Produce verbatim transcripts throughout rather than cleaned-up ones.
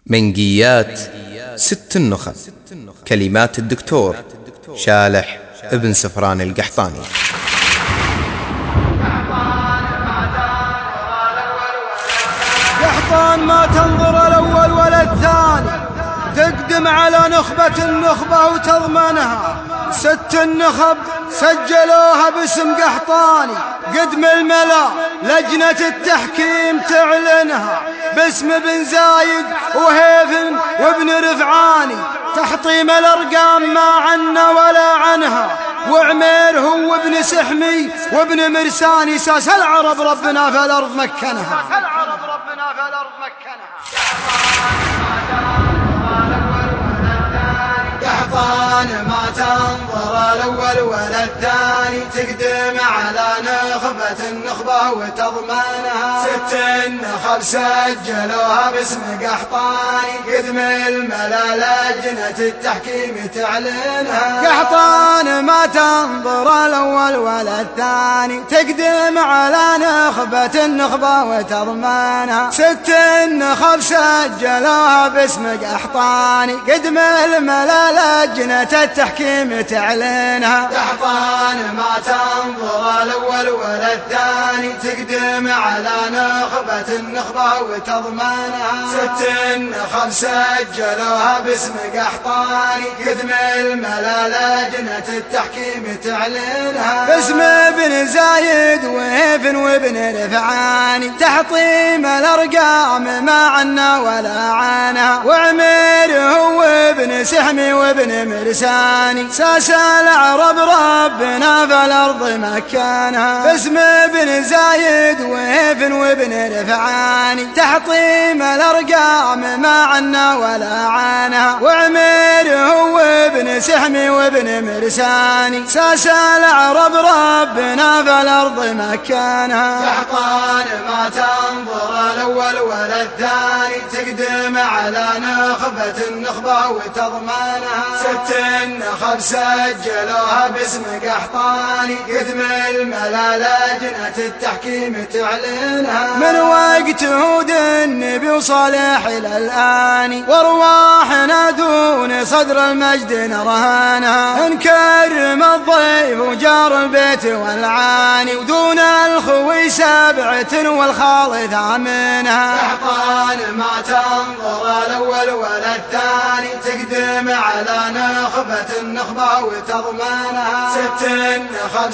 منقيات ست النخب. كلمات الدكتور شالح ابن سفران القحطاني. قحطان ما تنظر الأول ولا الثاني، تقدم على نخبة النخبة وتضمنها. ست النخب سجلوها باسم قحطاني، قدم الملا لجنة التحكيم تعلنها باسم بن زايد وهيفن وابن رفعاني. تحطيم الأرقام ما عنا ولا عنها، وعمير هو ابن سحمي وابن مرساني. ساس العرب ربنا في الأرض مكنها. قحطان ما تنظر الأول ولا الثاني، تقدم على نخبة النخبة وتضمنها. ست النخب سجلوها باسم قحطاني، قدم الملا لجنة التحكيم تعلنها. قحطان ما تنظر الأول ولا الثاني، تقدم على نخبة النخبة وتضمنها. ست النخب سجلوها باسم قحطاني، قدم الملا لجنة التحكيم تعلنها. قحطان ما تنظر الأول ولا الثاني، تقدم على نخبة النخبة وتضمنها. ست النخب سجلوها باسم قحطاني، قدم الملا لجنة التحكيم تعلنها. باسم ابن زايد وهيفن وابن رفعاني، تحطيم الأرقام ما عنا ولا عنها. وعمير هو ابن سحمي وابن مرساني. ساس العرب ربنا في الأرض مكانها. باسم ابن زايد وهيفن وابن رفعاني، تحطيم الأرقام ما عنا ولا عنها. وعمير هو ابن سحمي وابن مرساني. ساس العرب ربنا في الأرض مكانها. قحطان ما تنظر الأول ولا الثاني، تقدم على نخبة النخبة وتضمنها. ست النخب سجلوها باسم قحطاني، قدم الملا لجنة التحكيم تعلنها. من وقت هود النبي وصالح إلى الآن، وارواحنا دون صدر المجد نرهانها. نكرم الضيف وجار البيت والعاني، ودون الخوي سبعة والخال ثامنها. قحطان ما تنظر الأول ولا الثاني، تقدم على نخبة النخبة وتضمنها. ست النخب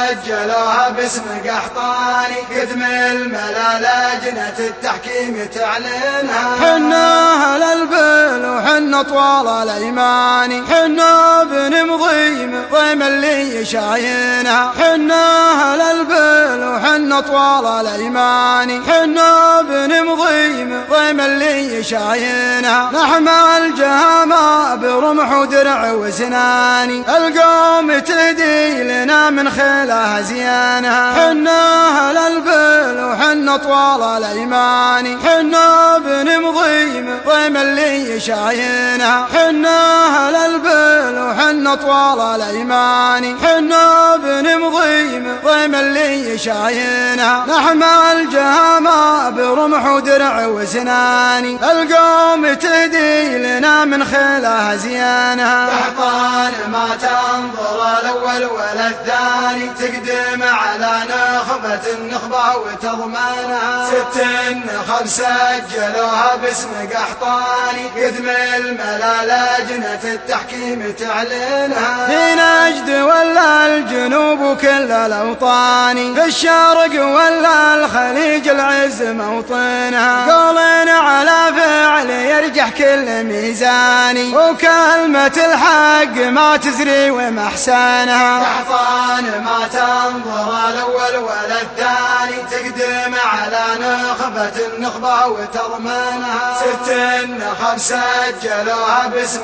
سجلوها باسم قحطاني، قدم الملا لجنة التحكيم تعلنها. حنا أهل البل وحنا طوال الأيمان، حنا بنمضي ضيم اللي شاينها. حنا أهل البل وحنا طوال الأيمان، حنا بنمضي ضيم اللي شاينها. نحمى الجهامة برمح ودرع وسناني، القوم تهدي لنا من خيلها زيانها. حنا أهل البل وحنا طوال الأيمان، حنا بنمضي ضيم اللي شاينها. حنا أهل البل وحنا طوال الأيمان، حنا بنمضي ضيم اللي شاينها. نحمى الجهامة برمح ودرع وسناني، القوم تهدي لنا من خيلها زيانها. قحطان ما تنظر الأول ولا الثاني، تقدم على نخبة النخبة وتضمنها. ست النخب سجلوها باسم قحطاني، قدم الملا لجنة التحكيم تعلنها. في نجد ولا الجنوب وكل الأوطان، في الشرق ولا الخليج العز موطنها. قولنا على فعل يرجح كل ميزاني، وكلمة الحق ما تزري ومحسانها. قحطان ما تنظر الأول ولا الثاني، تقدم على نخبة النخبة وتضمنها. ست النخب سجلوها باسم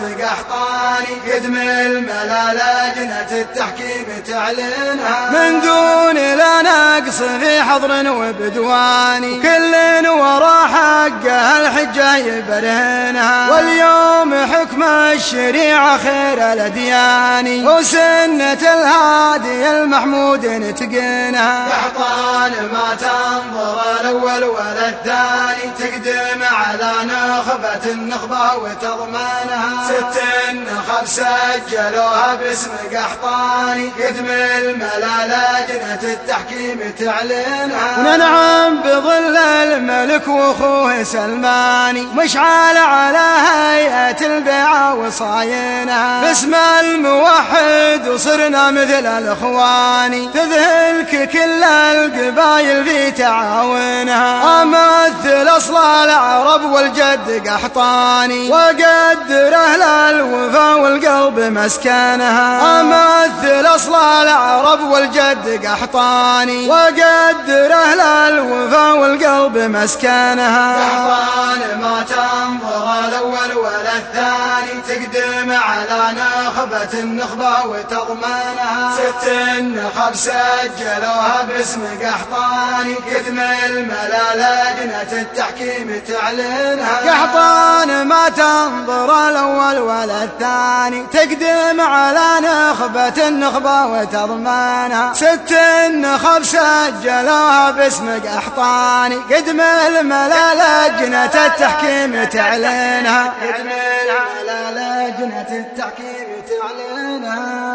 قحطاني، قدم الملا لجنة التحكيم تعلنها. من دون لا نقص في حضر وبدواني، كل ورا حقه الحجة يبرهنها. تعلنها. واليوم حكم الشريعة خير الأديان وسنة الهادي المحمود نتقنها. قحطان ما تنظر الأول ولا الثاني تقدم على نخبة النخبة وتضمنها. ست النخب سجلوها باسم قحطاني قدم الملا لجنة التحكيم تعلنها. وننعم بظل الملك واخوه سلماني مشعل على هيئة البيعة وصاينها. باسم الموحد وصرنا مثل الاخواني تذهلك كل القبايل في تعاونها. امثل اصل العرب والجد قحطاني وقدر اهل الوفا والقلب مسكنها. امثل اصل العرب والجد قحطاني وقدر اهل الوفا والقلب مسكنها. قحطان ما تنظر الاول ولا الثاني تقدم على نخبة النخبة وتضمنها. ست النخب سجلوها باسم قحطاني قدم الملا لجنة التحكيم تعلنها. قحطان ما تنظر الاول ولا الثاني تقدم على نخبة النخبة وتضمنها. ست النخب سجلوها باسم قحطاني قدم الملا لجنة التحكيم تعلنها. قدم الملا لجنة التحكيم تعلنها.